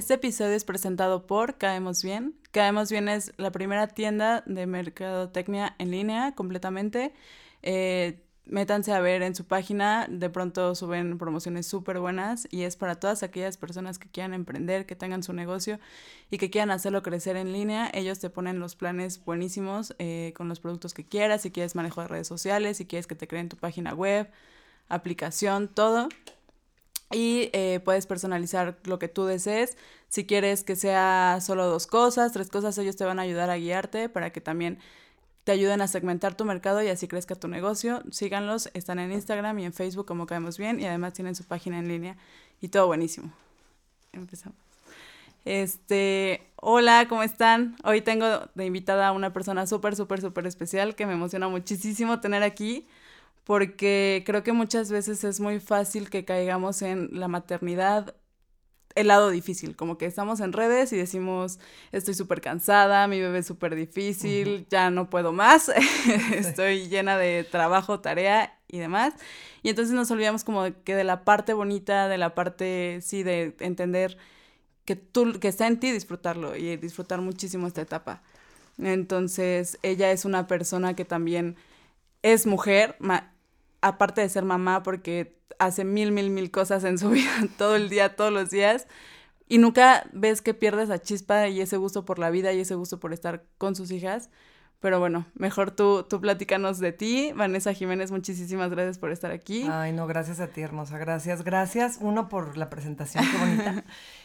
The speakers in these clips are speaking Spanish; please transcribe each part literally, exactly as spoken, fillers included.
Este episodio es presentado por Caemos Bien. Caemos Bien es la primera tienda de mercadotecnia en línea completamente. Eh, métanse a ver en su página, de pronto suben promociones súper buenas y es para todas aquellas personas que quieran emprender, que tengan su negocio y que quieran hacerlo crecer en línea. Ellos te ponen los planes buenísimos eh, con los productos que quieras, si quieres manejo de redes sociales, si quieres que te creen tu página web, aplicación, todo. Y eh, puedes personalizar lo que tú desees. Si quieres que sea solo dos cosas, tres cosas, ellos te van a ayudar a guiarte para que también te ayuden a segmentar tu mercado y así crezca tu negocio. Síganlos, están en Instagram y en Facebook como Caemos Bien y además tienen su página en línea y todo buenísimo. Empezamos. Este, hola, ¿cómo están? Hoy tengo de invitada a una persona súper, súper, súper especial que me emociona muchísimo tener aquí, porque creo que muchas veces es muy fácil que caigamos en la maternidad, el lado difícil, como que estamos en redes y decimos, estoy súper cansada, mi bebé es súper difícil, uh-huh. ya no puedo más, estoy llena de trabajo, tarea y demás. Y entonces nos olvidamos como que de la parte bonita, de la parte, sí, de entender que tú, que está en ti disfrutarlo y disfrutar muchísimo esta etapa. Entonces, ella es una persona que también es mujer, ma- aparte de ser mamá, porque hace mil, mil, mil cosas en su vida, todo el día, todos los días, y nunca ves que pierdes esa chispa y ese gusto por la vida y ese gusto por estar con sus hijas. Pero bueno, mejor tú, tú platícanos de ti. Vanessa Jiménez, muchísimas gracias por estar aquí. Ay, no, gracias a ti, hermosa, gracias, gracias. Uno, por la presentación, qué bonita.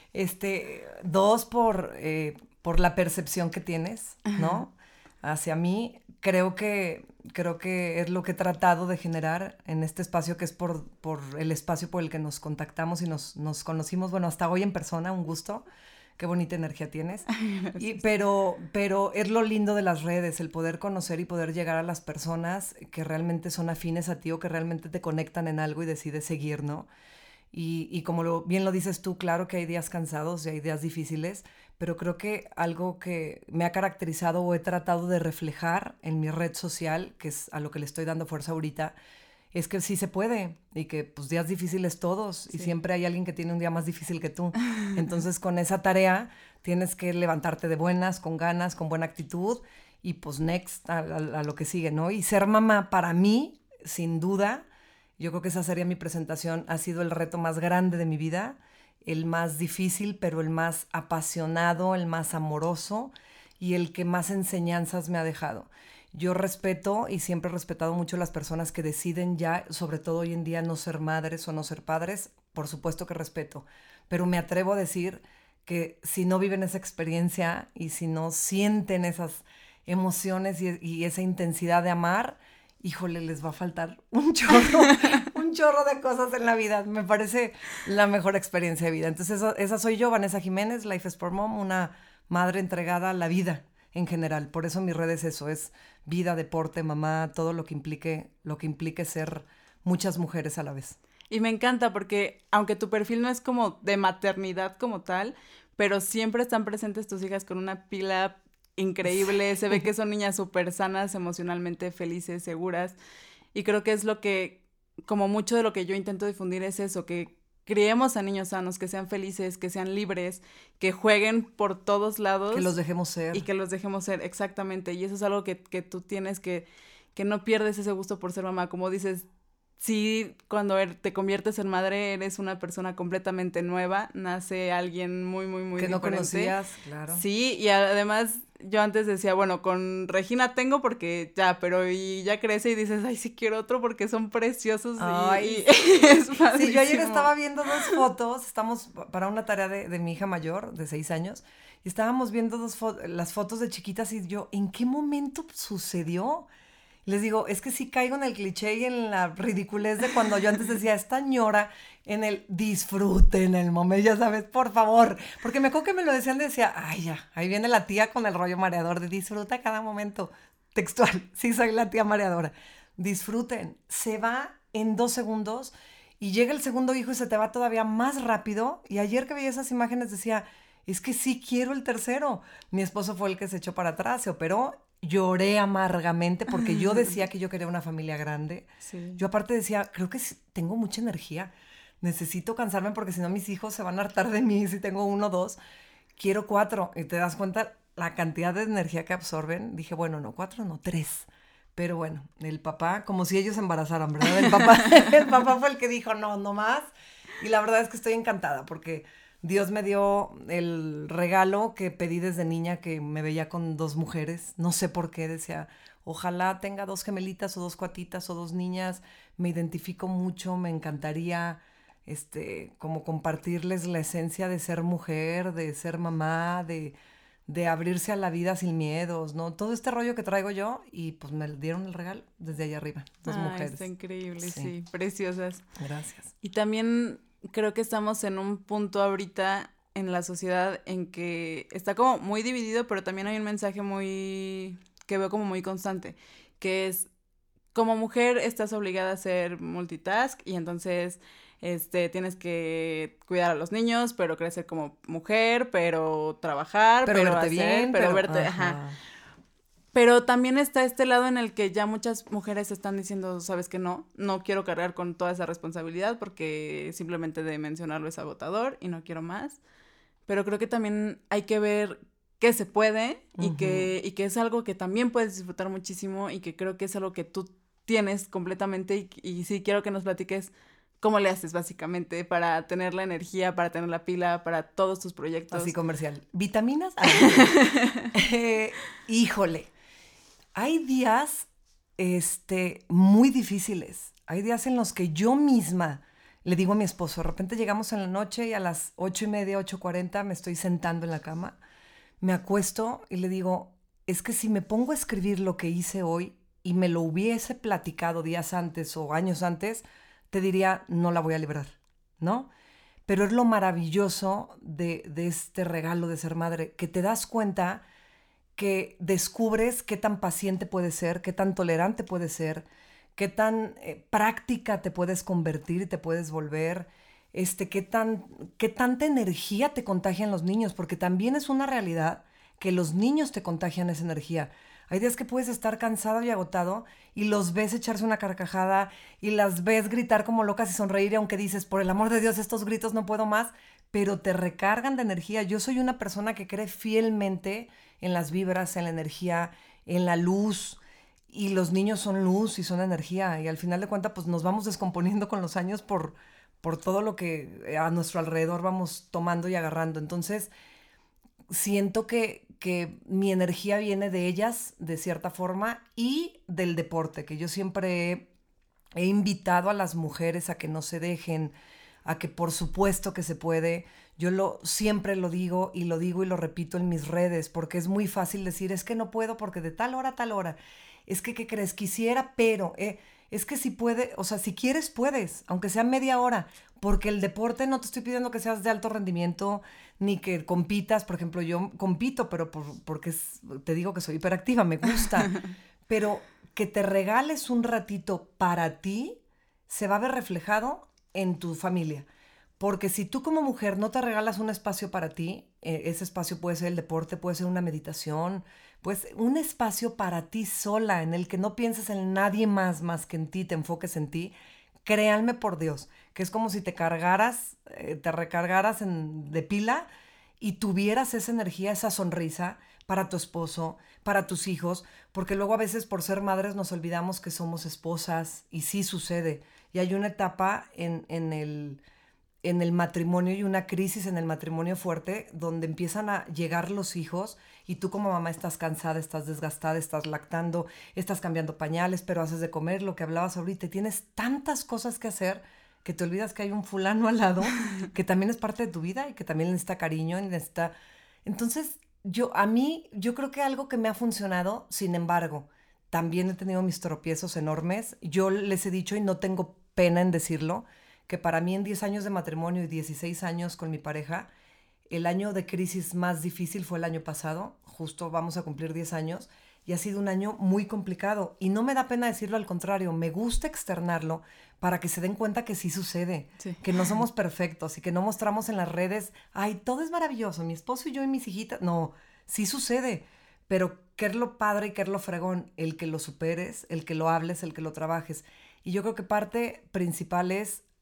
Este, dos, por, eh, por la percepción que tienes, ¿no? Hacia mí. Creo que, creo que es lo que he tratado de generar en este espacio, que es por, por el espacio por el que nos contactamos y nos, nos conocimos, bueno, hasta hoy en persona, un gusto. Qué bonita energía tienes. Y, pero, pero es lo lindo de las redes, el poder conocer y poder llegar a las personas que realmente son afines a ti o que realmente te conectan en algo y decides seguir, ¿no? Y, y como lo, bien lo dices tú, claro que hay días cansados y hay días difíciles, pero creo que algo que me ha caracterizado o he tratado de reflejar en mi red social, que es a lo que le estoy dando fuerza ahorita, es que sí se puede y que pues días difíciles todos sí. Y siempre hay alguien que tiene un día más difícil que tú. Entonces con esa tarea tienes que levantarte de buenas, con ganas, con buena actitud y pues next a, a, a lo que sigue, ¿no? Y ser mamá para mí, sin duda, yo creo que esa sería mi presentación, ha sido el reto más grande de mi vida, el más difícil, pero el más apasionado, el más amoroso y el que más enseñanzas me ha dejado. Yo respeto y siempre he respetado mucho a las personas que deciden ya, sobre todo hoy en día, no ser madres o no ser padres. Por supuesto que respeto, pero me atrevo a decir que si no viven esa experiencia y si no sienten esas emociones y, y esa intensidad de amar, híjole, les va a faltar un chorro, un chorro de cosas en la vida. Me parece la mejor experiencia de vida. Entonces esa, esa soy yo, Vanessa Jiménez, Life is for Mom, una madre entregada a la vida en general. Por eso mi red es eso, es vida, deporte, mamá, todo lo que implique, lo que implique ser muchas mujeres a la vez. Y me encanta porque aunque tu perfil no es como de maternidad como tal, pero siempre están presentes tus hijas con una pila increíble, se ve que son niñas súper sanas, emocionalmente felices, seguras, y creo que es lo que, como mucho de lo que yo intento difundir es eso, que criemos a niños sanos, que sean felices, que sean libres, que jueguen por todos lados. Que los dejemos ser. Y que los dejemos ser, exactamente, y eso es algo que, que tú tienes que, que no pierdes ese gusto por ser mamá, como dices, sí, cuando te conviertes en madre eres una persona completamente nueva, nace alguien muy, muy, muy que diferente. no conocías, claro. Sí, y además yo antes decía, bueno, con Regina tengo porque ya, pero y ya crece y dices, ay, sí quiero otro porque son preciosos. Ay, y, sí. y es padrísimo. Sí, yo ayer estaba viendo dos fotos, estamos para una tarea de, de mi hija mayor, de seis años, y estábamos viendo dos fo- las fotos de chiquitas y yo, ¿en qué momento sucedió? Les digo, es que sí caigo en el cliché y en la ridiculez de cuando yo antes decía, esta ñora, en el disfruten el momento, ya sabes, por favor. Porque me acuerdo que me lo decían, decía, ay, ya, ahí viene la tía con el rollo mareador de disfruta cada momento. Textual, sí soy la tía mareadora. Disfruten, se va en dos segundos y llega el segundo hijo y se te va todavía más rápido. Y ayer que veía esas imágenes decía, es que sí quiero el tercero. Mi esposo fue el que se echó para atrás, se operó. Lloré amargamente porque yo decía que yo quería una familia grande. Sí. Yo aparte decía, creo que tengo mucha energía. necesito cansarme porque si no mis hijos se van a hartar de mí si tengo uno o dos. Quiero cuatro. Y te das cuenta la cantidad de energía que absorben. Dije, bueno, no cuatro, no tres. Pero bueno, el papá, como si ellos se embarazaran, ¿verdad? El papá, el papá fue el que dijo, no, no más. Y la verdad es que estoy encantada porque Dios me dio el regalo que pedí desde niña, que me veía con dos mujeres. No sé por qué, decía, ojalá tenga dos gemelitas o dos cuatitas o dos niñas. Me identifico mucho, me encantaría este, como compartirles la esencia de ser mujer, de ser mamá, de... de abrirse a la vida sin miedos, ¿no? Todo este rollo que traigo yo, y pues me dieron el regalo desde allá arriba, dos Ay, mujeres. está increíble, sí. Sí. Preciosas. Gracias. Y también creo que estamos en un punto ahorita en la sociedad en que está como muy dividido, pero también hay un mensaje muy, que veo como muy constante, que es, como mujer estás obligada a ser multitask y entonces... Este, tienes que cuidar a los niños, pero crecer como mujer, pero trabajar, pero, pero verte hacer, bien, pero, pero verte, ajá. ajá. Pero también está este lado en el que ya muchas mujeres están diciendo, sabes que no, no quiero cargar con toda esa responsabilidad porque simplemente de mencionarlo es agotador y no quiero más. Pero creo que también hay que ver que se puede y, Ujú. que, y que es algo que también puedes disfrutar muchísimo y que creo que es algo que tú tienes completamente y, y sí quiero que nos platiques cómo le haces básicamente para tener la energía, para tener la pila, para todos tus proyectos. Así comercial. ¿Vitaminas? Ah, eh, híjole. Hay días este, muy difíciles. Hay días en los que yo misma le digo a mi esposo, de repente llegamos en la noche y a las ocho y media, ocho cuarenta me estoy sentando en la cama, me acuesto y le digo, es que si me pongo a escribir lo que hice hoy y me lo hubiese platicado días antes o años antes, te diría, no la voy a librar, ¿no? Pero es lo maravilloso de, de este regalo de ser madre, que te das cuenta que descubres qué tan paciente puedes ser, qué tan tolerante puedes ser, qué tan eh, práctica te puedes convertir y te puedes volver, este, qué, tan, qué tanta energía te contagian los niños, porque también es una realidad que los niños te contagian esa energía. Hay días que puedes estar cansado y agotado y los ves echarse una carcajada y las ves gritar como locas y sonreír, aunque dices, por el amor de Dios, estos gritos no puedo más, pero te recargan de energía. Yo soy una persona que cree fielmente en las vibras, en la energía, en la luz, y los niños son luz y son energía, y al final de cuentas pues nos vamos descomponiendo con los años por, por todo lo que a nuestro alrededor vamos tomando y agarrando. Entonces siento que, que mi energía viene de ellas de cierta forma y del deporte, que yo siempre he, he invitado a las mujeres a que no se dejen, a que por supuesto que se puede. Yo lo, siempre lo digo y lo digo y lo repito en mis redes, porque es muy fácil decir, es que no puedo porque de tal hora a tal hora, es que, ¿qué crees? Quisiera, pero, eh, es que si puede, o sea, si quieres, puedes, aunque sea media hora, porque el deporte no te estoy pidiendo que seas de alto rendimiento, ni que compitas, por ejemplo, yo compito, pero por, porque es, te digo que soy hiperactiva, me gusta, pero que te regales un ratito para ti, se va a ver reflejado en tu familia. Porque si tú como mujer no te regalas un espacio para ti, eh, ese espacio puede ser el deporte, puede ser una meditación, pues un espacio para ti sola, en el que no pienses en nadie más más que en ti, te enfoques en ti, créanme por Dios, que es como si te cargaras, eh, te recargaras en, de pila y tuvieras esa energía, esa sonrisa para tu esposo, para tus hijos, porque luego a veces por ser madres nos olvidamos que somos esposas y sí sucede. Y hay una etapa en, en el... en el matrimonio y una crisis en el matrimonio fuerte donde empiezan a llegar los hijos y tú como mamá estás cansada, estás desgastada, estás lactando, estás cambiando pañales, pero haces de comer, lo que hablabas ahorita, y tienes tantas cosas que hacer que te olvidas que hay un fulano al lado que también es parte de tu vida y que también necesita cariño y necesita... Entonces, yo, a mí, yo creo que algo que me ha funcionado, sin embargo, también he tenido mis tropiezos enormes. Yo les he dicho y no tengo pena en decirlo, que para mí en diez años de matrimonio y dieciséis años con mi pareja, el año de crisis más difícil fue el año pasado, justo vamos a cumplir diez años, y ha sido un año muy complicado. Y no me da pena decirlo, al contrario, me gusta externarlo para que se den cuenta que sí sucede, Sí. que no somos perfectos y que no mostramos en las redes, ay, todo es maravilloso, mi esposo y yo y mis hijitas. No, sí sucede, pero qué es lo padre y qué es lo fregón, el que lo superes, el que lo hables, el que lo trabajes. Y yo creo que parte principal es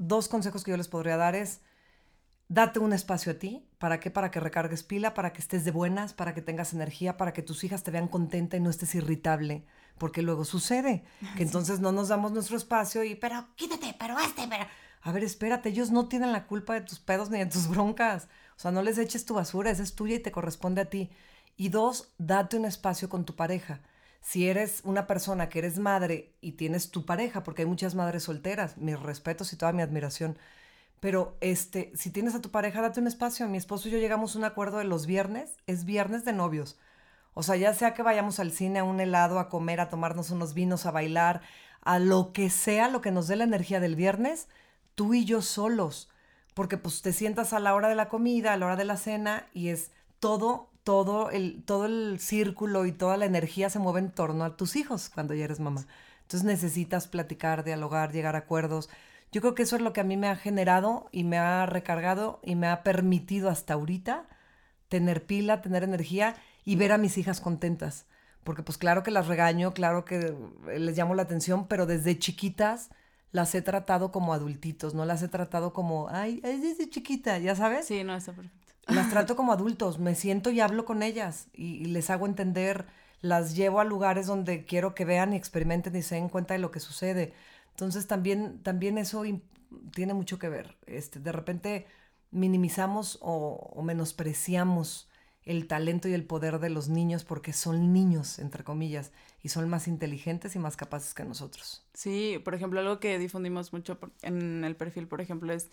dos consejos que yo les podría dar es, date un espacio a ti. ¿Para qué? Para que recargues pila, para que estés de buenas, para que tengas energía, para que tus hijas te vean contenta y no estés irritable. Porque luego sucede que sí. Entonces no nos damos nuestro espacio y, pero quítate, pero este, pero... A ver, espérate, ellos no tienen la culpa de tus pedos ni de tus broncas. O sea, no les eches tu basura, esa es tuya y te corresponde a ti. Y dos, date un espacio con tu pareja. Si eres una persona que eres madre y tienes tu pareja, porque hay muchas madres solteras, mis respetos y toda mi admiración, pero este, si tienes a tu pareja, date un espacio. Mi esposo y yo llegamos a un acuerdo de los viernes, es viernes de novios. O sea, ya sea que vayamos al cine, a un helado, a comer, a tomarnos unos vinos, a bailar, a lo que sea, lo que nos dé la energía del viernes, tú y yo solos. Porque pues te sientas a la hora de la comida, a la hora de la cena, y es todo, todo el, todo el círculo y toda la energía se mueve en torno a tus hijos cuando ya eres mamá. Entonces necesitas platicar, dialogar, llegar a acuerdos. Yo creo que eso es lo que a mí me ha generado y me ha recargado y me ha permitido hasta ahorita tener pila, tener energía y ver a mis hijas contentas. Porque pues claro que las regaño, claro que les llamo la atención, pero desde chiquitas las he tratado como adultitos, no las he tratado como, ay, es desde chiquita, ¿ya sabes? Sí, no, está perfecto. Las trato como adultos, me siento y hablo con ellas y, y les hago entender, las llevo a lugares donde quiero que vean y experimenten y se den cuenta de lo que sucede. Entonces también, también eso imp- tiene mucho que ver. Este, de repente minimizamos o, o menospreciamos el talento y el poder de los niños porque son niños, entre comillas, y son más inteligentes y más capaces que nosotros. Sí, por ejemplo, algo que difundimos mucho en el perfil, por ejemplo, es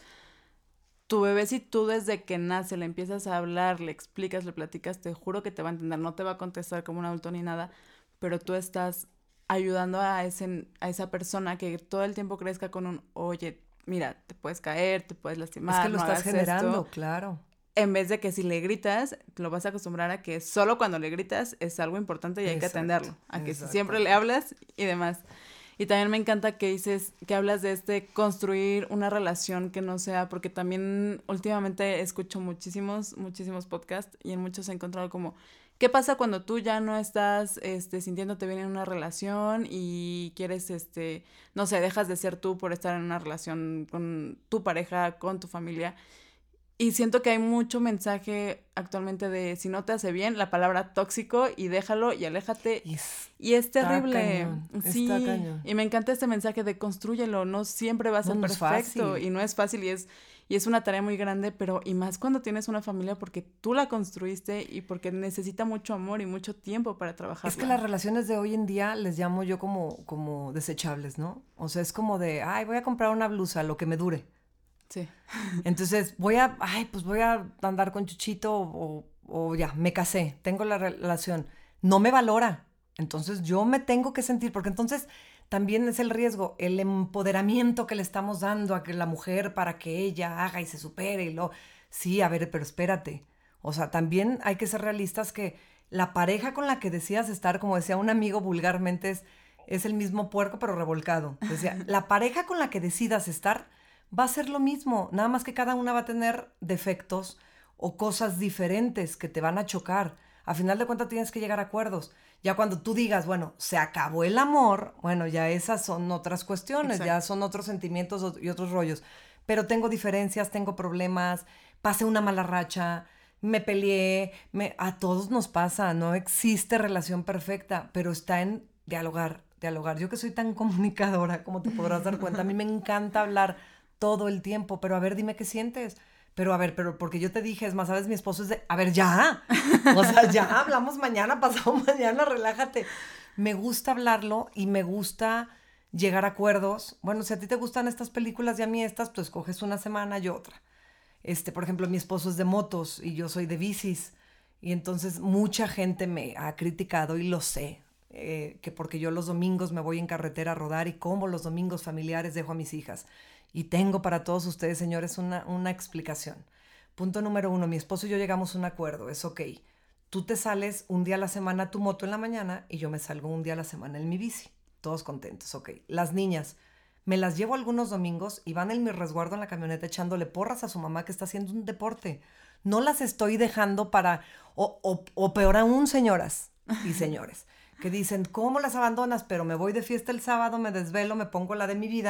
tu bebé, si tú desde que nace le empiezas a hablar, le explicas, le platicas, te juro que te va a entender, no te va a contestar como un adulto ni nada, pero tú estás ayudando a, ese, a esa persona que todo el tiempo crezca con un, oye, mira, te puedes caer, te puedes lastimar, es que lo no estás hagas generando, esto. claro. En vez de que si le gritas, lo vas a acostumbrar a que solo cuando le gritas es algo importante y hay Exacto, que atenderlo. A que si exacto. siempre le hablas y demás. Y también me encanta que dices, que hablas de este construir una relación que no sea, porque también últimamente escucho muchísimos, muchísimos podcasts y en muchos he encontrado como, ¿qué pasa cuando tú ya no estás este, sintiéndote bien en una relación y quieres, este, no sé, dejas de ser tú por estar en una relación con tu pareja, con tu familia? Y siento que hay mucho mensaje actualmente de si no te hace bien, la palabra tóxico y déjalo y aléjate. Y es, y es terrible. cañón, sí. está cañón. Y me encanta este mensaje de construyelo. No siempre va a ser no, no perfecto. Es y no es fácil y es, y es una tarea muy grande, pero y más cuando tienes una familia porque tú la construiste y porque necesita mucho amor y mucho tiempo para trabajar. Es que las relaciones de hoy en día les llamo yo como, como desechables, ¿no? O sea, es como de, ay, voy a comprar una blusa, lo que me dure. Sí. Entonces voy a, ay, pues voy a andar con Chuchito o, o ya, me casé, tengo la relación. No me valora. Entonces yo me tengo que sentir, porque entonces también es el riesgo, el empoderamiento que le estamos dando a que la mujer para que ella haga y se supere y lo... Sí, a ver, pero espérate. O sea, también hay que ser realistas que la pareja con la que decidas estar, como decía un amigo vulgarmente, es, es el mismo puerco pero revolcado. Decía, la pareja con la que decidas estar va a ser lo mismo, nada más que cada una va a tener defectos o cosas diferentes que te van a chocar. A final de cuentas tienes que llegar a acuerdos. Ya cuando tú digas, bueno, se acabó el amor, bueno, ya esas son otras cuestiones, Exacto. ya son otros sentimientos y otros rollos. Pero tengo diferencias, tengo problemas, pasé una mala racha, me peleé, me... a todos nos pasa, no existe relación perfecta, pero está en dialogar, dialogar. Yo que soy tan comunicadora, como te podrás dar cuenta, a mí me encanta hablar todo el tiempo, pero a ver, dime qué sientes. Pero a ver, pero porque yo te dije, es más, ¿sabes? Mi esposo es de, a ver, ya. O sea, ya hablamos mañana, pasado mañana, relájate. Me gusta hablarlo y me gusta llegar a acuerdos. Bueno, si a ti te gustan estas películas y a mí estas, pues coges una semana y otra. Este, por ejemplo, mi esposo es de motos y yo soy de bicis. Y entonces mucha gente me ha criticado y lo sé. Eh, que porque yo los domingos me voy en carretera a rodar y como los domingos familiares dejo a mis hijas. Y tengo para todos ustedes, señores, una, una explicación. Punto número uno, mi esposo y yo llegamos a un acuerdo, es ok. Tú te sales un día a la semana a tu moto en la mañana y yo me salgo un día a la semana en mi bici. Todos contentos, ok. Las niñas, me las llevo algunos domingos y van en mi resguardo en la camioneta echándole porras a su mamá que está haciendo un deporte. No las estoy dejando para... O, o, o peor aún, señoras y señores, que dicen, ¿cómo las abandonas? Pero me voy de fiesta el sábado, me desvelo, me pongo la de mi vida...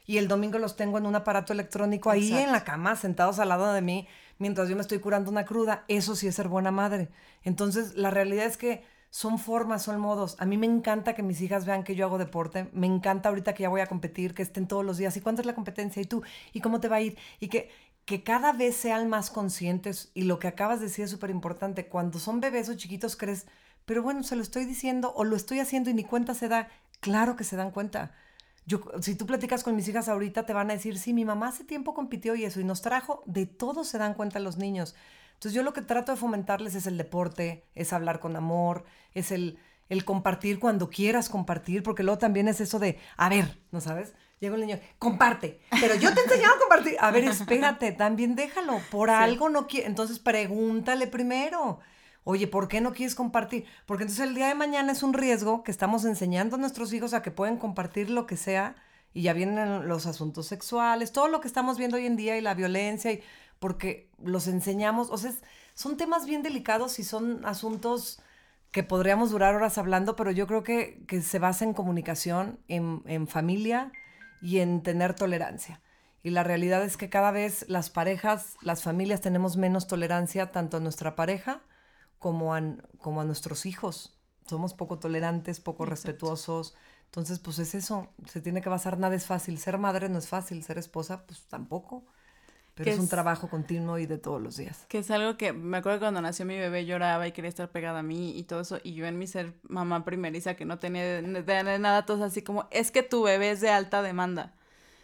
y el domingo los tengo en un aparato electrónico ahí Exacto. en la cama, sentados al lado de mí, mientras yo me estoy curando una cruda. Eso sí es ser buena madre. Entonces, la realidad es que son formas, son modos. A mí me encanta que mis hijas vean que yo hago deporte. Me encanta ahorita que ya voy a competir, que estén todos los días. ¿Y cuánto es la competencia? ¿Y tú? ¿Y cómo te va a ir? Y que, que cada vez sean más conscientes. Y lo que acabas de decir es súper importante. Cuando son bebés o chiquitos crees, pero bueno, se lo estoy diciendo o lo estoy haciendo y ni cuenta se da. Claro que se dan cuenta. Yo, si tú platicas con mis hijas ahorita, te van a decir, sí, mi mamá hace tiempo compitió y eso, y nos trajo. De todo se dan cuenta los niños. Entonces yo lo que trato de fomentarles es el deporte, es hablar con amor, es el, el compartir cuando quieras compartir, porque luego también es eso de, a ver, ¿no sabes? Llega un niño, comparte, pero yo te he enseñado a compartir. A ver, espérate, también déjalo, por sí. algo no quiere. Entonces pregúntale primero, oye, ¿por qué no quieres compartir? Porque entonces el día de mañana es un riesgo que estamos enseñando a nuestros hijos a que pueden compartir lo que sea, y ya vienen los asuntos sexuales, todo lo que estamos viendo hoy en día y la violencia y... porque los enseñamos, o sea, es, son temas bien delicados y son asuntos que podríamos durar horas hablando, pero yo creo que, que se basa en comunicación, en, en familia y en tener tolerancia. Y la realidad es que cada vez las parejas, las familias tenemos menos tolerancia tanto a nuestra pareja como a, como a nuestros hijos. Somos poco tolerantes, poco Exacto. respetuosos. Entonces, pues es eso, se tiene que basar, nada es fácil. Ser madre no es fácil, ser esposa, pues tampoco. Pero es, es un trabajo continuo y de todos los días. Que es algo que, me acuerdo que cuando nació mi bebé lloraba y quería estar pegada a mí y todo eso, y yo en mi ser mamá primeriza que no tenía de, de, de nada, todos así como, es que tu bebé es de alta demanda.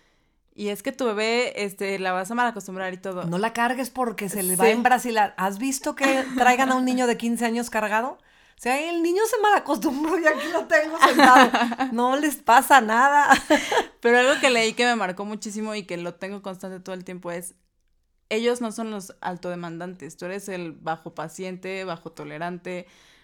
Y es que tu bebé, este, la vas a mal acostumbrar y todo. No la cargues porque se le sí. va a embrasilar. ¿Has visto que traigan a un niño de quince años cargado? O sea, el niño se mal acostumbró y aquí lo tengo sentado. No les pasa nada. Pero algo que leí que me marcó muchísimo y que lo tengo constante todo el tiempo es, ellos no son los altodemandantes. Tú eres el bajo paciente, bajo tolerante,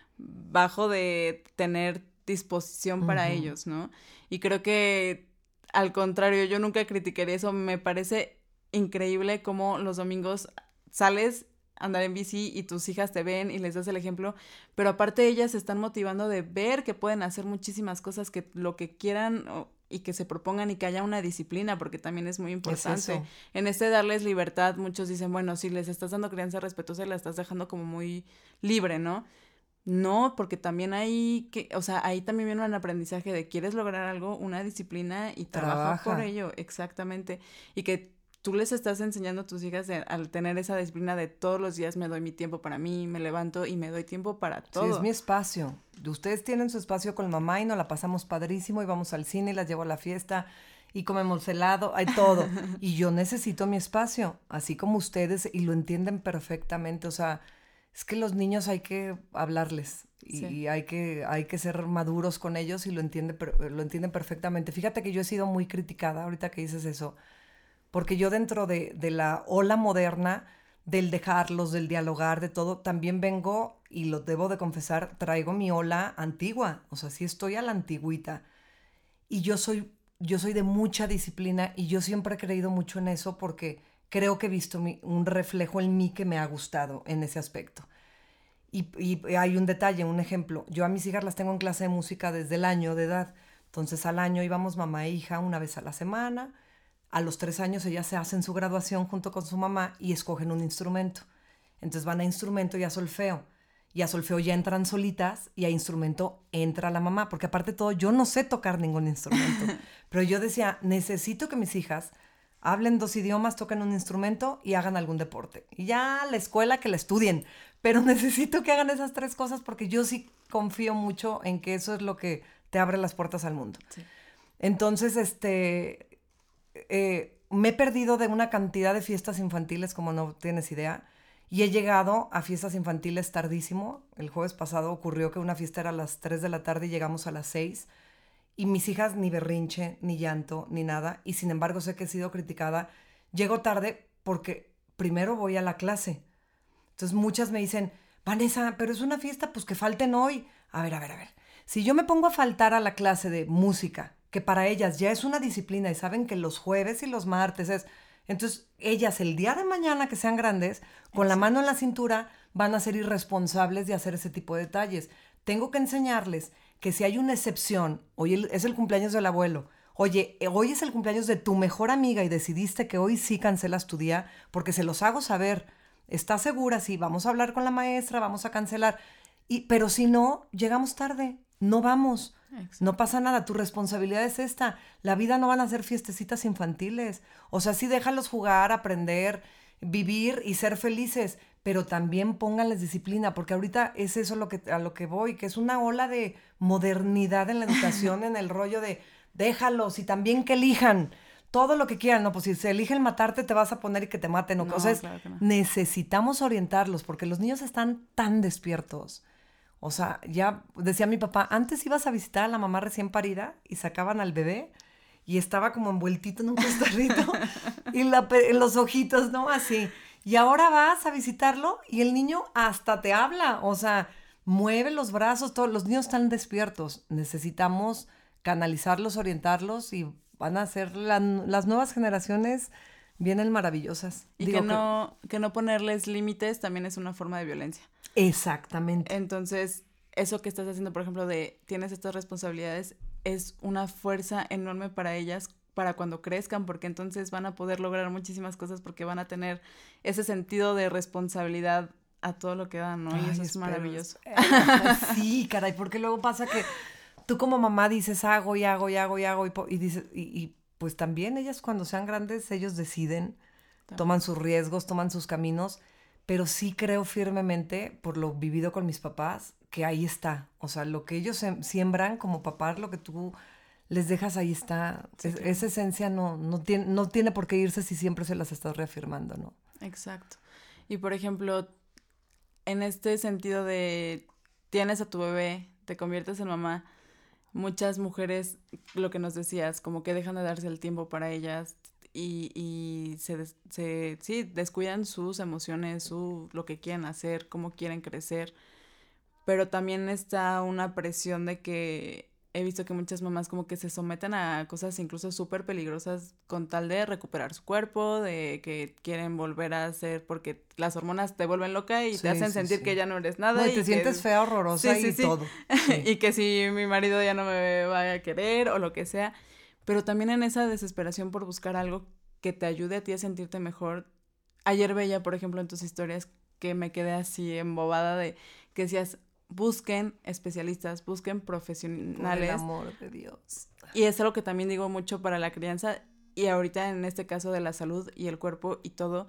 bajo de tener disposición para uh-huh. ellos, ¿no? Y creo que, al contrario, yo nunca criticaría eso. Me parece increíble cómo los domingos sales andar en bici y tus hijas te ven y les das el ejemplo, pero aparte ellas se están motivando de ver que pueden hacer muchísimas cosas, que lo que quieran o, y que se propongan y que haya una disciplina, porque también es muy importante. Es en este darles libertad, muchos dicen, bueno, si les estás dando crianza respetuosa, la estás dejando como muy libre, ¿no? No, porque también hay que, o sea, ahí también viene un aprendizaje de quieres lograr algo, una disciplina y trabaja por ello, exactamente, y que tú les estás enseñando a tus hijas de, al tener esa disciplina de todos los días me doy mi tiempo para mí, me levanto y me doy tiempo para todo. Sí, es mi espacio. Ustedes tienen su espacio con mamá y nos la pasamos padrísimo y vamos al cine y las llevo a la fiesta y comemos helado, hay todo. Y yo necesito mi espacio, así como ustedes, y lo entienden perfectamente. O sea, es que los niños hay que hablarles y, sí. y hay que, hay que ser maduros con ellos y lo entienden, lo entienden perfectamente. Fíjate que yo he sido muy criticada ahorita que dices eso, porque yo dentro de, de la ola moderna, del dejarlos, del dialogar, de todo, también vengo, y lo debo de confesar, traigo mi ola antigua, o sea, sí estoy a la antigüita, y yo soy, yo soy de mucha disciplina, y yo siempre he creído mucho en eso, porque creo que he visto mi, un reflejo en mí que me ha gustado en ese aspecto. Y, y hay un detalle, un ejemplo, yo a mis hijas las tengo en clase de música desde el año de edad, entonces al año íbamos mamá e hija una vez a la semana. A los tres años ellas se hacen su graduación junto con su mamá y escogen un instrumento. Entonces van a instrumento y a solfeo. Y a solfeo ya entran solitas y a instrumento entra la mamá. Porque aparte de todo, yo no sé tocar ningún instrumento. Pero yo decía, necesito que mis hijas hablen dos idiomas, toquen un instrumento y hagan algún deporte. Y ya la escuela que la estudien. Pero necesito que hagan esas tres cosas porque yo sí confío mucho en que eso es lo que te abre las puertas al mundo. Sí. Entonces, este... Eh, me he perdido de una cantidad de fiestas infantiles como no tienes idea, y he llegado a fiestas infantiles tardísimo. El jueves pasado ocurrió que una fiesta era a las tres de la tarde y llegamos a las seis, y mis hijas ni berrinche, ni llanto, ni nada, y sin embargo sé que he sido criticada. Llego tarde porque primero voy a la clase. Entonces muchas me dicen, Vanessa, pero es una fiesta, pues que falten hoy. A ver, a ver, a ver. Si yo me pongo a faltar a la clase de música, que para ellas ya es una disciplina y saben que los jueves y los martes es... Entonces, ellas el día de mañana que sean grandes, con la mano en la cintura, van a ser irresponsables de hacer ese tipo de detalles. Tengo que enseñarles que si hay una excepción, hoy es el cumpleaños del abuelo, Oye, hoy es el cumpleaños de tu mejor amiga y decidiste que hoy sí cancelas tu día porque se los hago saber. ¿Estás segura? Sí, vamos a hablar con la maestra, vamos a cancelar. Y, pero si no, llegamos tarde, no vamos. Exacto. No pasa nada, tu responsabilidad es esta. La vida no van a ser fiestecitas infantiles. O sea, sí déjalos jugar, aprender, vivir y ser felices, pero también pónganles disciplina, porque ahorita es eso lo que, a lo que voy, que es una ola de modernidad en la educación, en el rollo de déjalos y también que elijan todo lo que quieran. No, pues si se eligen matarte, te vas a poner y que te maten. No, o sea, claro que no. Necesitamos orientarlos, porque los niños están tan despiertos. O sea, ya decía mi papá, antes ibas a visitar a la mamá recién parida y sacaban al bebé y estaba como envueltito en un costarrito y la, en los ojitos, ¿no? Así. Y ahora vas a visitarlo y el niño hasta te habla. O sea, mueve los brazos, todos los niños están despiertos. Necesitamos canalizarlos, orientarlos y van a ser la, las nuevas generaciones vienen maravillosas. Y Digo que, no, que... que no ponerles límites también es una forma de violencia. Exactamente. Entonces, eso que estás haciendo, por ejemplo, de tienes estas responsabilidades, es una fuerza enorme para ellas, para cuando crezcan, porque entonces van a poder lograr muchísimas cosas porque van a tener ese sentido de responsabilidad a todo lo que dan, ¿no? Ay, y eso es espero. Maravilloso. Eh, sí, caray, porque luego pasa que tú como mamá dices hago y hago y hago y hago y, y dices, y, y pues también ellas cuando sean grandes, ellos deciden, también. Toman sus riesgos, toman sus caminos, pero sí creo firmemente, por lo vivido con mis papás, que ahí está. O sea, lo que ellos siembran como papás, lo que tú les dejas, ahí está. Sí, es, claro. Esa esencia no, no, tiene, no tiene por qué irse si siempre se las estás reafirmando, ¿no? Exacto. Y, por ejemplo, en este sentido de tienes a tu bebé, te conviertes en mamá, muchas mujeres, lo que nos decías, como que dejan de darse el tiempo para ellas y, y se, se sí, descuidan sus emociones, su, lo que quieren hacer, cómo quieren crecer, pero también está una presión de que he visto que muchas mamás como que se someten a cosas incluso súper peligrosas con tal de recuperar su cuerpo, de que quieren volver a ser, porque las hormonas te vuelven loca y sí, te hacen sí, sentir sí. que ya no eres nada. No, y y te que, sientes fea, horrorosa sí, sí, y sí. todo. Sí. Y que si mi marido ya no me va a querer o lo que sea. Pero también en esa desesperación por buscar algo que te ayude a ti a sentirte mejor. Ayer veía, por ejemplo, en tus historias que me quedé así embobada de que decías, busquen especialistas, busquen profesionales. Por el amor de Dios. Y es algo que también digo mucho para la crianza y ahorita en este caso de la salud y el cuerpo y todo,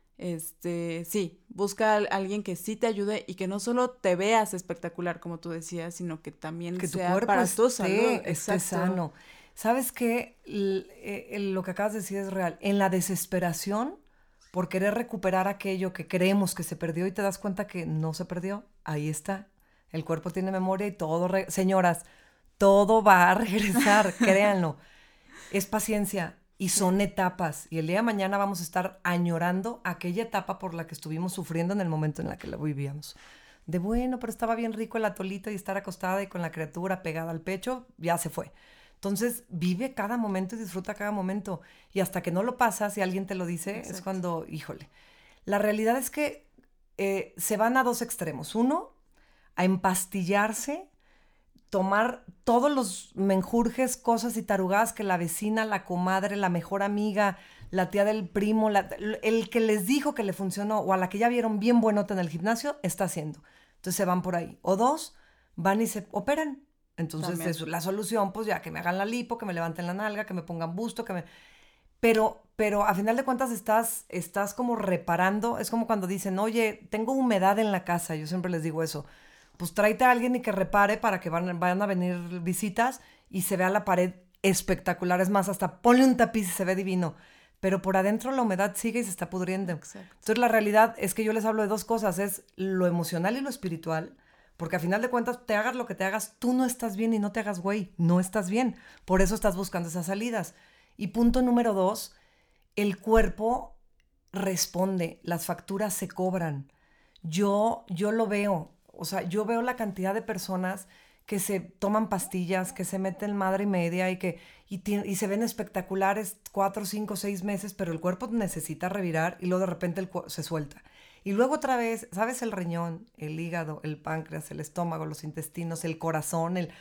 este, sí, busca a alguien que sí te ayude y que no solo te veas espectacular, como tú decías, sino que también que sea tu cuerpo para esté, tu salud. Esté sano. ¿Sabes qué? El, el, lo que acabas de decir es real. En la desesperación por querer recuperar aquello que creemos que se perdió y te das cuenta que no se perdió, ahí está. El cuerpo tiene memoria y todo, re- señoras, todo va a regresar, créanlo. Es paciencia y son etapas. Y el día de mañana vamos a estar añorando aquella etapa por la que estuvimos sufriendo en el momento en la que la vivíamos. De bueno, pero estaba bien rico el atolito y estar acostada y con la criatura pegada al pecho, ya se fue. Entonces, vive cada momento y disfruta cada momento. Y hasta que no lo pasas y alguien te lo dice, exacto, es cuando, híjole. La realidad es que eh, se van a dos extremos. Uno, a empastillarse, tomar todos los menjurjes, cosas y tarugadas que la vecina, la comadre, la mejor amiga, la tía del primo, la, el que les dijo que le funcionó o a la que ya vieron bien buenota en el gimnasio, está haciendo. Entonces se van por ahí. O dos, van y se operan. Entonces es la solución, pues ya que me hagan la lipo, que me levanten la nalga, que me pongan busto, que me... Pero, pero a final de cuentas estás, estás como reparando. Es como cuando dicen, oye, tengo humedad en la casa. Yo siempre les digo eso. Pues tráete a alguien y que repare para que van, vayan a venir visitas y se vea la pared espectacular. Es más, hasta ponle un tapiz y se ve divino. Pero por adentro la humedad sigue y se está pudriendo. Exacto. Entonces la realidad es que yo les hablo de dos cosas. Es lo emocional y lo espiritual. Porque a final de cuentas, te hagas lo que te hagas, tú no estás bien y no te hagas güey. No estás bien. Por eso estás buscando esas salidas. Y punto número dos, el cuerpo responde. Las facturas se cobran. Yo, yo lo veo. O sea, yo veo la cantidad de personas que se toman pastillas, que se meten madre y media y que y, y se ven espectaculares cuatro, cinco, seis meses, pero el cuerpo necesita revirar y luego de repente el cu- se suelta. Y luego otra vez, ¿sabes? El riñón, el hígado, el páncreas, el estómago, los intestinos, el corazón, el...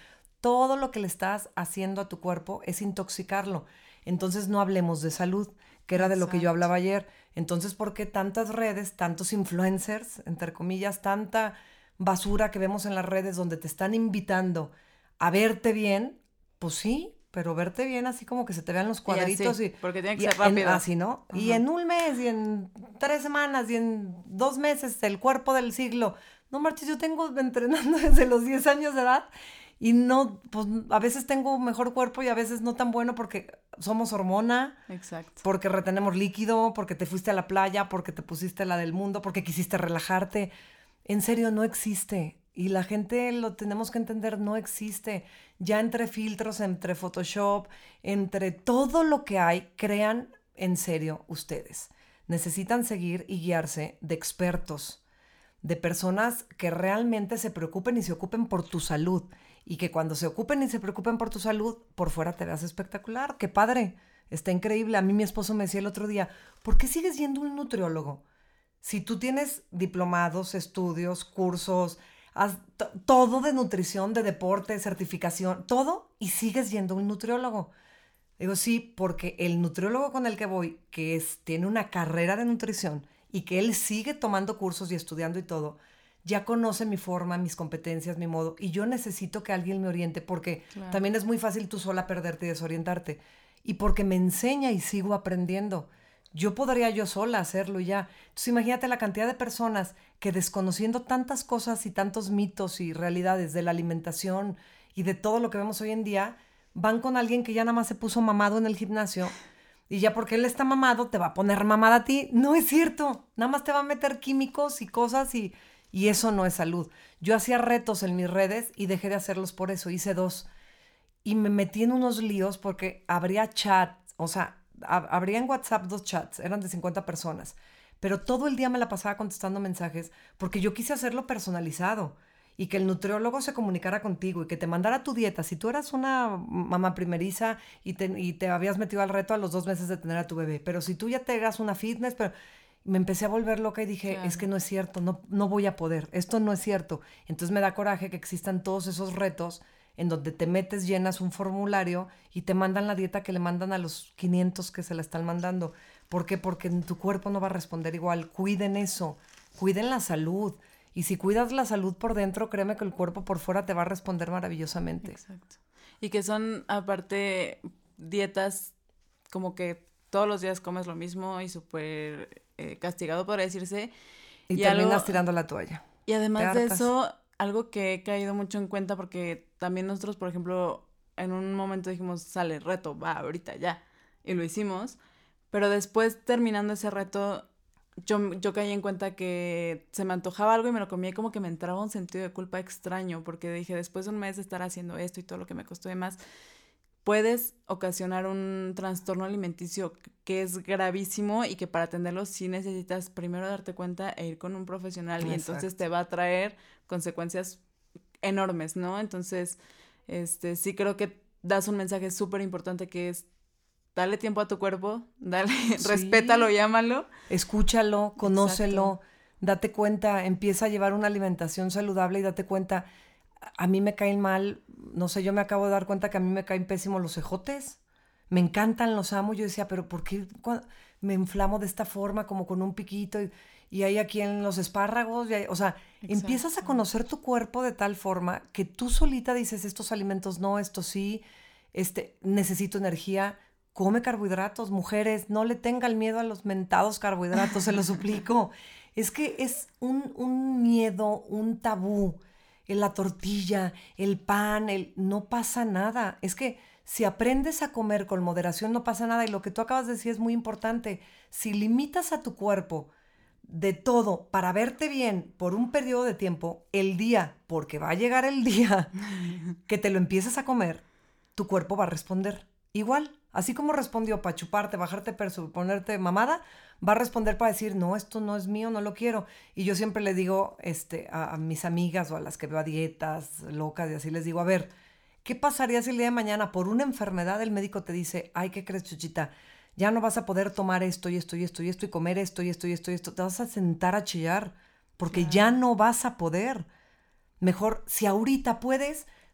todo lo que le estás haciendo a tu cuerpo es intoxicarlo. Entonces no hablemos de salud, que era de lo que yo hablaba ayer. Entonces, ¿por qué tantas redes, tantos influencers, entre comillas, tanta basura que vemos en las redes donde te están invitando a verte bien? Pues sí, pero verte bien así como que se te vean los cuadritos. Y así, y porque tiene que y ser rápido. En, así, ¿no? Uh-huh. Y en un mes, y en tres semanas, y en dos meses, el cuerpo del siglo. No marches, yo tengo entrenando desde los diez años de edad y no, pues a veces tengo mejor cuerpo y a veces no tan bueno porque somos hormona. Exacto. Porque retenemos líquido, porque te fuiste a la playa, porque te pusiste la del mundo, porque quisiste relajarte. En serio, no existe. Y la gente lo tenemos que entender, no existe. Ya entre filtros, entre Photoshop, entre todo lo que hay, crean en serio ustedes. Necesitan seguir y guiarse de expertos, de personas que realmente se preocupen y se ocupen por tu salud. Y que cuando se ocupen y se preocupen por tu salud, por fuera te veas espectacular. ¡Qué padre! Está increíble. A mí mi esposo me decía el otro día, ¿por qué sigues yendo a un nutriólogo? Si tú tienes diplomados, estudios, cursos, has t- todo de nutrición, de deporte, certificación, todo, y sigues yendo a un nutriólogo. Digo, sí, porque el nutriólogo con el que voy, que es, tiene una carrera de nutrición y que él sigue tomando cursos y estudiando y todo, ya conoce mi forma, mis competencias, mi modo, y yo necesito que alguien me oriente porque claro. También es muy fácil tú sola perderte y desorientarte. Y porque me enseña y sigo aprendiendo. Yo podría yo sola hacerlo y ya. Entonces imagínate la cantidad de personas que desconociendo tantas cosas y tantos mitos y realidades de la alimentación y de todo lo que vemos hoy en día, van con alguien que ya nada más se puso mamado en el gimnasio y ya porque él está mamado te va a poner mamada a ti. No es cierto. Nada más te va a meter químicos y cosas y, y eso no es salud. Yo hacía retos en mis redes y dejé de hacerlos por eso. Hice dos. Y me metí en unos líos porque habría chat, o sea, hab- habría en WhatsApp dos chats, eran de cincuenta personas, pero todo el día me la pasaba contestando mensajes porque yo quise hacerlo personalizado y que el nutriólogo se comunicara contigo y que te mandara tu dieta. Si tú eras una mamá primeriza y te, y te habías metido al reto a los dos meses de tener a tu bebé, pero si tú ya te hagas una fitness, pero me empecé a volver loca y dije, claro. Es que no es cierto, no, no voy a poder, esto no es cierto. Entonces me da coraje que existan todos esos retos en donde te metes, llenas un formulario y te mandan la dieta que le mandan a los quinientos que se la están mandando. ¿Por qué? Porque tu cuerpo no va a responder igual. Cuiden eso, cuiden la salud. Y si cuidas la salud por dentro, créeme que el cuerpo por fuera te va a responder maravillosamente. Exacto. Y que son, aparte, dietas como que todos los días comes lo mismo y súper eh, castigado, podría decirse. Y, y terminas algo, tirando la toalla. Y además de eso, algo que he caído mucho en cuenta porque también nosotros, por ejemplo, en un momento dijimos, sale, reto, va, ahorita, ya. Y lo hicimos. Pero después, terminando ese reto, yo, yo caí en cuenta que se me antojaba algo y me lo comía y como que me entraba un sentido de culpa extraño porque dije, después de un mes de estar haciendo esto y todo lo que me costó y demás, puedes ocasionar un trastorno alimenticio que es gravísimo y que para atenderlo sí necesitas primero darte cuenta e ir con un profesional. Exacto. Y entonces te va a traer consecuencias enormes, ¿no? Entonces, este, sí creo que das un mensaje súper importante que es dale tiempo a tu cuerpo, dale, sí. Respétalo, llámalo. Escúchalo, conócelo, exacto. Date cuenta, empieza a llevar una alimentación saludable y date cuenta, a mí me caen mal, no sé, yo me acabo de dar cuenta que a mí me caen pésimos los ejotes, me encantan, los amo, yo decía, pero ¿por qué me inflamo de esta forma, como con un piquito? Y, y hay aquí en los espárragos, y hay, o sea, exacto. Empiezas a conocer tu cuerpo de tal forma que tú solita dices, estos alimentos no, esto sí, este, necesito energía. Come carbohidratos, mujeres, no le tengan miedo a los mentados carbohidratos, se lo suplico. Es que es un, un miedo, un tabú. En la tortilla, el pan, el... no pasa nada. Es que si aprendes a comer con moderación no pasa nada. Y lo que tú acabas de decir es muy importante. Si limitas a tu cuerpo de todo para verte bien por un periodo de tiempo, el día, porque va a llegar el día que te lo empieces a comer, tu cuerpo va a responder igual. Así como respondió para chuparte, bajarte peso, ponerte mamada, va a responder para decir, no, esto no es mío, no lo quiero. Y yo siempre le digo este, a, a mis amigas o a las que veo a dietas locas y así les digo, a ver, ¿qué pasaría si el día de mañana por una enfermedad el médico te dice, ay, ¿qué crees, Chuchita? Ya no vas a poder tomar esto y esto y esto y esto y comer esto y esto y esto y esto. Te vas a sentar a chillar porque claro. Ya no vas a poder. Mejor, si ahorita puedes,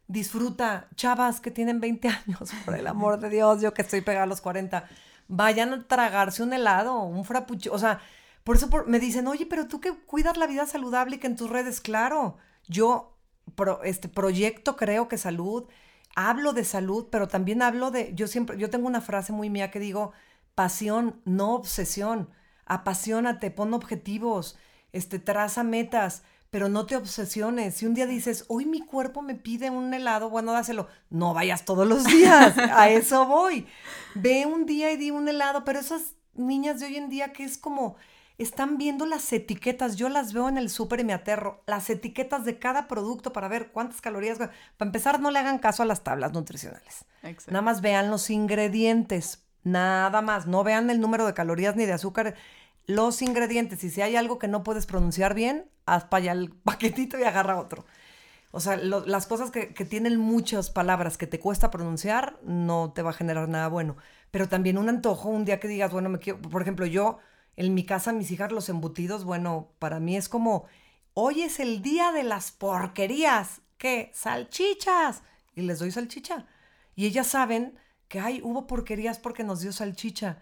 disfruta. Chavas que tienen veinte años, por el amor de Dios, yo que estoy pegada a los cuarenta, vayan a tragarse un helado, un frappuccino, o sea, por eso por, me dicen, oye, pero tú que cuidas la vida saludable y que en tus redes, claro, yo pro, este, proyecto creo que salud, hablo de salud, pero también hablo de, yo siempre, yo tengo una frase muy mía que digo, pasión, no obsesión, apasionate, pon objetivos, este, traza metas, pero no te obsesiones. Si un día dices, hoy mi cuerpo me pide un helado, bueno, dáselo. No vayas todos los días, a eso voy. Ve un día y di un helado, pero esas niñas de hoy en día que es como, están viendo las etiquetas, yo las veo en el súper y me aterro, las etiquetas de cada producto para ver cuántas calorías. Para empezar, no le hagan caso a las tablas nutricionales. Exacto. Nada más vean los ingredientes, nada más. No vean el número de calorías ni de azúcar, los ingredientes. Y si hay algo que no puedes pronunciar bien, haz para allá el paquetito y agarra otro. O sea, lo, las cosas que, que tienen muchas palabras que te cuesta pronunciar, no te va a generar nada bueno. Pero también un antojo, un día que digas, bueno, me quiero, por ejemplo, yo, en mi casa, mis hijas, los embutidos, bueno, para mí es como, hoy es el día de las porquerías. ¿Qué? Salchichas. Y les doy salchicha. Y ellas saben que, ay, hubo porquerías porque nos dio salchicha.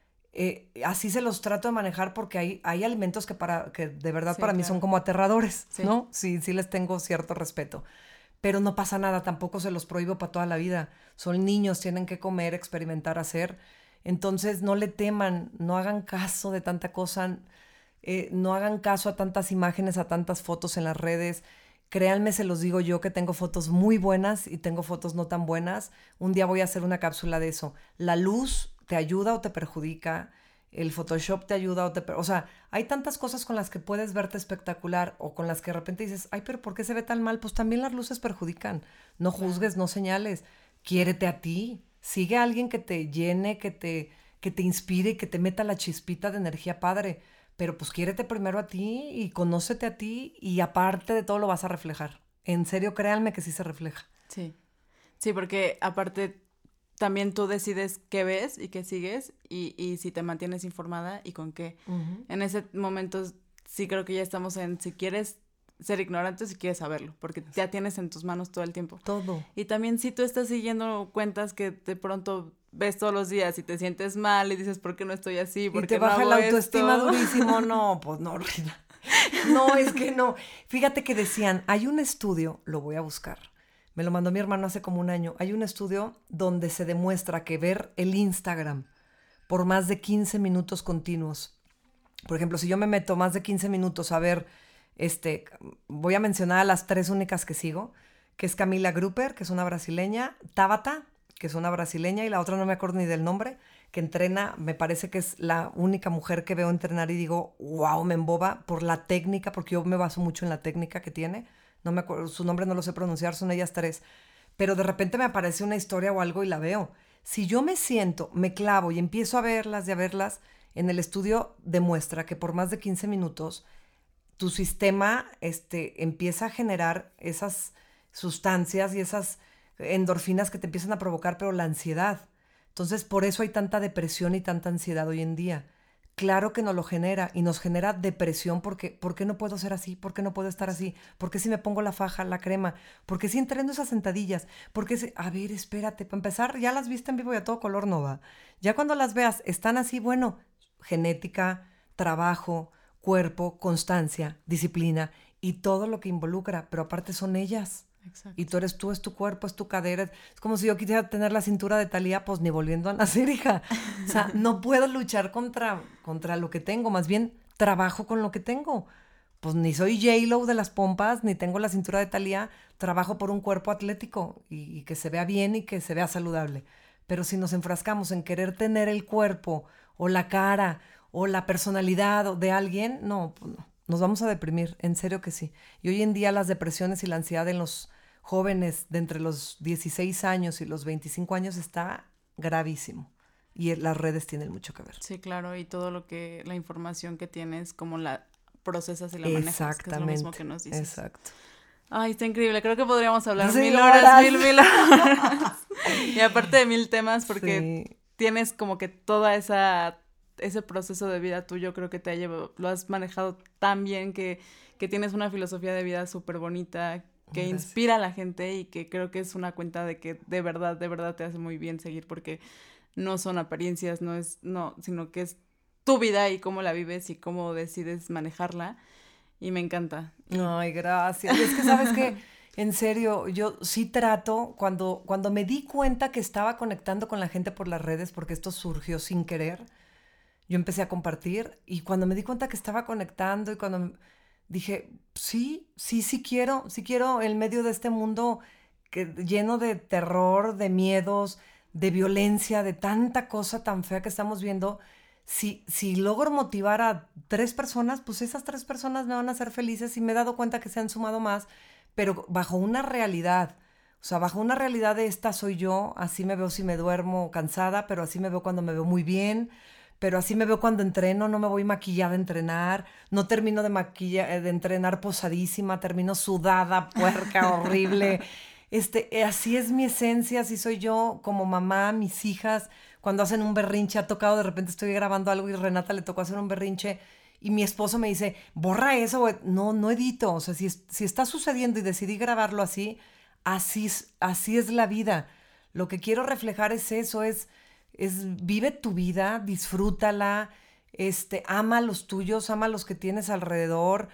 Eh, así se los trato de manejar porque hay, hay alimentos que, para, que de verdad sí, para mí claro. son como aterradores, sí. ¿no? Sí, sí les tengo cierto respeto. Pero no pasa nada, tampoco se los prohíbo para toda la vida. Son niños, tienen que comer, experimentar, hacer. Entonces no le teman, no hagan caso de tanta cosa, eh, no hagan caso a tantas imágenes, a tantas fotos en las redes. Créanme, se los digo yo que tengo fotos muy buenas y tengo fotos no tan buenas. Un día voy a hacer una cápsula de eso. La luz te ayuda o te perjudica, el Photoshop te ayuda o te... Per- o sea, hay tantas cosas con las que puedes verte espectacular o con las que de repente dices, ay, pero ¿por qué se ve tan mal? Pues también las luces perjudican. No juzgues, no señales. Quiérete a ti. Sigue a alguien que te llene, que te, que te inspire y que te meta la chispita de energía padre. Pero pues quiérete primero a ti y conócete a ti y aparte de todo lo vas a reflejar. En serio, créanme que sí se refleja. Sí. Sí, porque aparte también tú decides qué ves y qué sigues y, y si te mantienes informada y con qué. Uh-huh. En ese momento sí creo que ya estamos en si quieres ser ignorante o si quieres saberlo, porque ya tienes en tus manos todo el tiempo. Todo. Y también si tú estás siguiendo cuentas que de pronto ves todos los días y te sientes mal y dices, ¿por qué no estoy así? ¿Por y qué te baja no hago la autoestima esto? durísimo. No, pues no, no, es que no. Fíjate que decían, hay un estudio, lo voy a buscar, me lo mandó mi hermano hace como un año, hay un estudio donde se demuestra que ver el Instagram por más de quince minutos continuos, por ejemplo, si yo me meto más de quince minutos a ver, este, voy a mencionar a las tres únicas que sigo, que es Camila Gruper, que es una brasileña, Tabata, que es una brasileña, y la otra no me acuerdo ni del nombre, que entrena, me parece que es la única mujer que veo entrenar y digo, wow, me emboba por la técnica, porque yo me baso mucho en la técnica que tiene. No me acuerdo, su nombre no lo sé pronunciar, son ellas tres. Pero de repente me aparece una historia o algo y la veo. Si yo me siento, me clavo y empiezo a verlas y a verlas, en el estudio demuestra que por más de quince minutos tu sistema este, empieza a generar esas sustancias y esas endorfinas que te empiezan a provocar, pero la ansiedad. Entonces, por eso hay tanta depresión y tanta ansiedad hoy en día. Claro que nos lo genera y nos genera depresión porque ¿por qué no puedo ser así? ¿Por qué no puedo estar así? ¿Por qué si me pongo la faja, la crema? ¿Por qué si entreno esas sentadillas? ¿Por qué si... A ver, espérate, para empezar, ya las viste en vivo y a todo color, no va. Ya cuando las veas, están así, bueno, genética, trabajo, cuerpo, constancia, disciplina y todo lo que involucra, pero aparte son ellas. Exacto. Y tú eres tú, es tu cuerpo, es tu cadera. Es como si yo quisiera tener la cintura de Thalía, pues ni volviendo a nacer, hija. O sea, no puedo luchar contra, contra lo que tengo, más bien trabajo con lo que tengo. Pues ni soy J-Lo de las pompas, ni tengo la cintura de Thalía, trabajo por un cuerpo atlético y, y que se vea bien y que se vea saludable. Pero si nos enfrascamos en querer tener el cuerpo o la cara o la personalidad de alguien, no, pues no. Nos vamos a deprimir, en serio que sí. Y hoy en día las depresiones y la ansiedad en los jóvenes de entre los dieciséis años y los veinticinco años está gravísimo. Y las redes tienen mucho que ver. Sí, claro, y todo lo que, la información que tienes, cómo la procesas y la manejas, que es lo mismo que nos dices. Exacto. Ay, está increíble, creo que podríamos hablar sí, mil horas, horas, mil, mil horas. Y aparte de mil temas, porque sí. tienes como que toda esa... ese proceso de vida tuyo creo que te ha llevado, lo has manejado tan bien que, que tienes una filosofía de vida súper bonita, que inspira a la gente y que creo que es una cuenta de que de verdad, de verdad te hace muy bien seguir porque no son apariencias, no es, no, sino que es tu vida y cómo la vives y cómo decides manejarla y me encanta. Y... Ay, gracias. Y es que, ¿sabes qué? En serio, yo sí trato, cuando, cuando me di cuenta que estaba conectando con la gente por las redes, porque esto surgió sin querer, yo empecé a compartir y cuando me di cuenta que estaba conectando y cuando dije, sí, sí, sí quiero, sí quiero en medio de este mundo que, lleno de terror, de miedos, de violencia, de tanta cosa tan fea que estamos viendo, si, si logro motivar a tres personas, pues esas tres personas me van a hacer felices y me he dado cuenta que se han sumado más, pero bajo una realidad. O sea, bajo una realidad de esta soy yo, así me veo si me duermo cansada, pero así me veo cuando me veo muy bien, pero así me veo cuando entreno, no me voy maquillada a entrenar, no termino de, maquilla, de entrenar posadísima, termino sudada, puerca, horrible. Este, así es mi esencia, así soy yo como mamá, mis hijas, cuando hacen un berrinche, ha tocado, de repente estoy grabando algo y Renata le tocó hacer un berrinche y mi esposo me dice, borra eso, no, no edito, o sea, si, si está sucediendo y decidí grabarlo así, así, así es la vida. Lo que quiero reflejar es eso, es, es vive tu vida, disfrútala, este, ama a los tuyos, ama a los que tienes alrededor,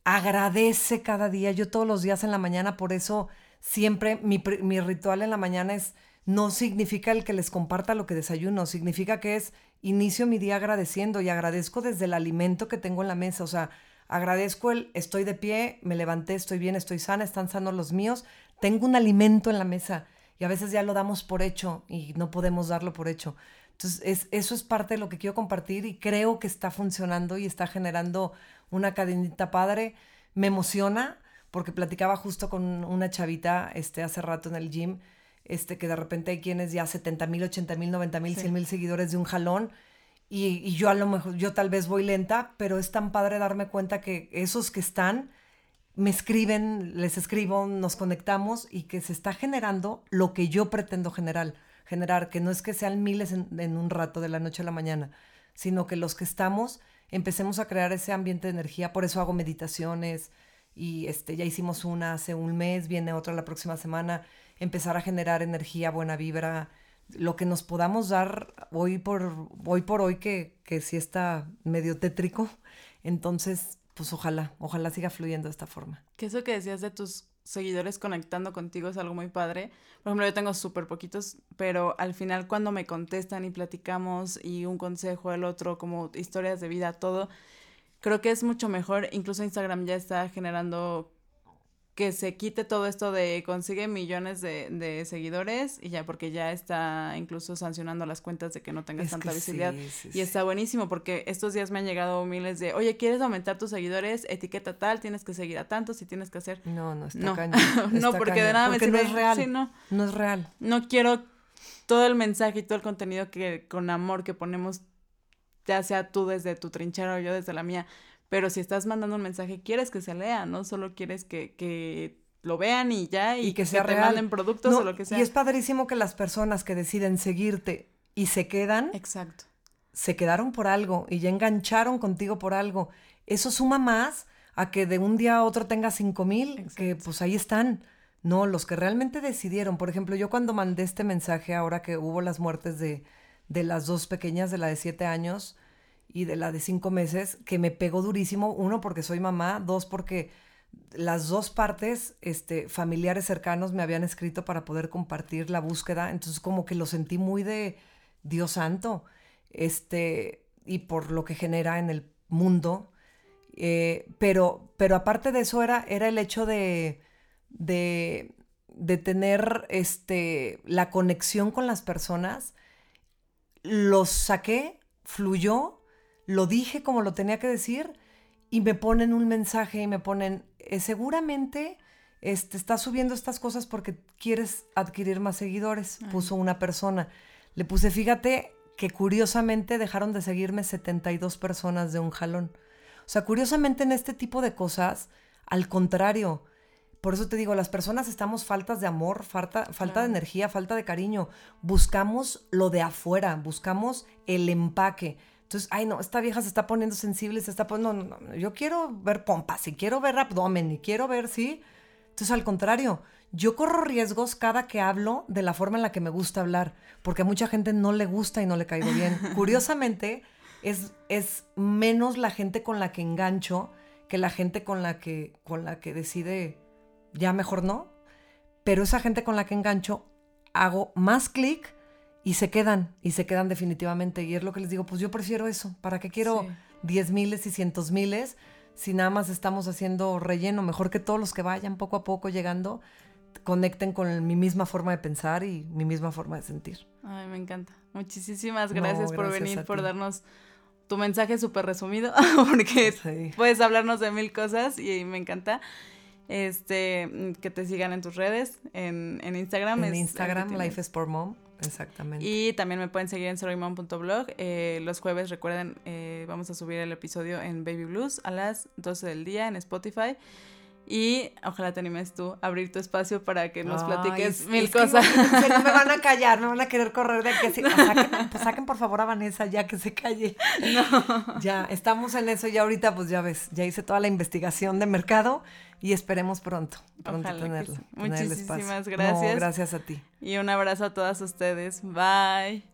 agradece cada día. Yo todos los días en la mañana, por eso siempre mi, mi ritual en la mañana es, no significa el que les comparta lo que desayuno, significa que es inicio mi día agradeciendo y agradezco desde el alimento que tengo en la mesa, o sea, agradezco el estoy de pie, me levanté, estoy bien, estoy sana, están sanos los míos, tengo un alimento en la mesa y a veces ya lo damos por hecho y no podemos darlo por hecho. Entonces, es, eso es parte de lo que quiero compartir y creo que está funcionando y está generando una cadenita padre. Me emociona porque platicaba justo con una chavita este, hace rato en el gym, este, que de repente hay quienes ya setenta mil, ochenta mil, noventa mil, cien mil seguidores de un jalón y, y yo a lo mejor, yo tal vez voy lenta, pero es tan padre darme cuenta que esos que están me escriben, les escribo, nos conectamos y que se está generando lo que yo pretendo generar, generar que no es que sean miles en, en un rato de la noche a la mañana, sino que los que estamos empecemos a crear ese ambiente de energía. Por eso hago meditaciones y este, ya hicimos una hace un mes, viene otra la próxima semana, empezar a generar energía, buena vibra, lo que nos podamos dar hoy por hoy, por hoy que, que sí está medio tétrico, entonces pues ojalá, ojalá siga fluyendo de esta forma. Que eso que decías de tus seguidores conectando contigo es algo muy padre. Por ejemplo, yo tengo súper poquitos, pero al final cuando me contestan y platicamos y un consejo, el otro, como historias de vida, todo, creo que es mucho mejor. Incluso Instagram ya está generando que se quite todo esto de consigue millones de, de seguidores y ya, porque ya está incluso sancionando las cuentas de que no tengas es tanta visibilidad. Sí, sí, y sí. Está buenísimo porque estos días me han llegado miles de, oye, ¿quieres aumentar tus seguidores? Etiqueta tal, tienes que seguir a tantos y tienes que hacer... No, no, está no. cañón. No, está porque cañón. de nada porque me sirve. no es real. Sí, no. No es real. No quiero todo el mensaje y todo el contenido que con amor que ponemos, ya sea tú desde tu trinchera o yo desde la mía, pero si estás mandando un mensaje, quieres que se lea, no solo quieres que... que lo vean y ya, y, y que, sea que te real. manden productos no, o lo que sea. Y es padrísimo que las personas que deciden seguirte y se quedan, exacto, se quedaron por algo y ya engancharon contigo por algo. Eso suma más a que de un día a otro tengas cinco mil, que pues ahí están. No, los que realmente decidieron. Por ejemplo, yo cuando mandé este mensaje ahora que hubo las muertes de, de las dos pequeñas, de la de siete años y de la de cinco meses, que me pegó durísimo. Uno, porque soy mamá. Dos, porque las dos partes, este, familiares cercanos me habían escrito para poder compartir la búsqueda, entonces como que lo sentí muy de Dios santo, este, y por lo que genera en el mundo, eh, pero, pero aparte de eso era, era el hecho de, de, de tener este, la conexión con las personas, los saqué, fluyó, lo dije como lo tenía que decir, y me ponen un mensaje y me ponen, eh, seguramente este, estás subiendo estas cosas porque quieres adquirir más seguidores, Ay. Puso una persona. Le puse, fíjate que curiosamente dejaron de seguirme setenta y dos personas de un jalón. O sea, curiosamente en este tipo de cosas, al contrario, por eso te digo, las personas estamos faltas de amor, falta, falta claro. de energía, falta de cariño. Buscamos lo de afuera, buscamos el empaque. Entonces, ay, no, esta vieja se está poniendo sensible, se está poniendo... No, no, no, yo quiero ver pompas y quiero ver abdomen y quiero ver, ¿sí? Entonces, al contrario, yo corro riesgos cada que hablo de la forma en la que me gusta hablar, porque a mucha gente no le gusta y no le caigo bien. Curiosamente, es, es menos la gente con la que engancho que la gente con la que, con la que decide ya mejor no. Pero esa gente con la que engancho, hago más clic y se quedan, y se quedan definitivamente. Y es lo que les digo, pues yo prefiero eso. ¿Para qué quiero sí. diez miles y cientos miles si nada más estamos haciendo relleno? Mejor que todos los que vayan poco a poco llegando conecten con mi misma forma de pensar y mi misma forma de sentir. Ay, me encanta. Muchísimas gracias, no, gracias por venir, por darnos tu mensaje súper resumido, porque sí. puedes hablarnos de mil cosas y me encanta. Este, que te sigan en tus redes, en, en Instagram. En es, Instagram, Life is for Mom, exactamente. Y también me pueden seguir en sorrymom punto blog. Eh, los jueves, recuerden, eh, vamos a subir el episodio en Baby Blues a las doce del día en Spotify. Y ojalá te animes tú a abrir tu espacio para que nos Ay, platiques es, mil es cosas. Que no me van a callar, me van a querer correr de aquí. No, saquen, pues saquen por favor a Vanessa ya que se calle. No. Ya, estamos en eso y ahorita pues ya ves, ya hice toda la investigación de mercado y esperemos pronto, pronto ojalá tenerlo. Sí. Muchísimas tener gracias. No, gracias a ti. Y un abrazo a todas ustedes. Bye.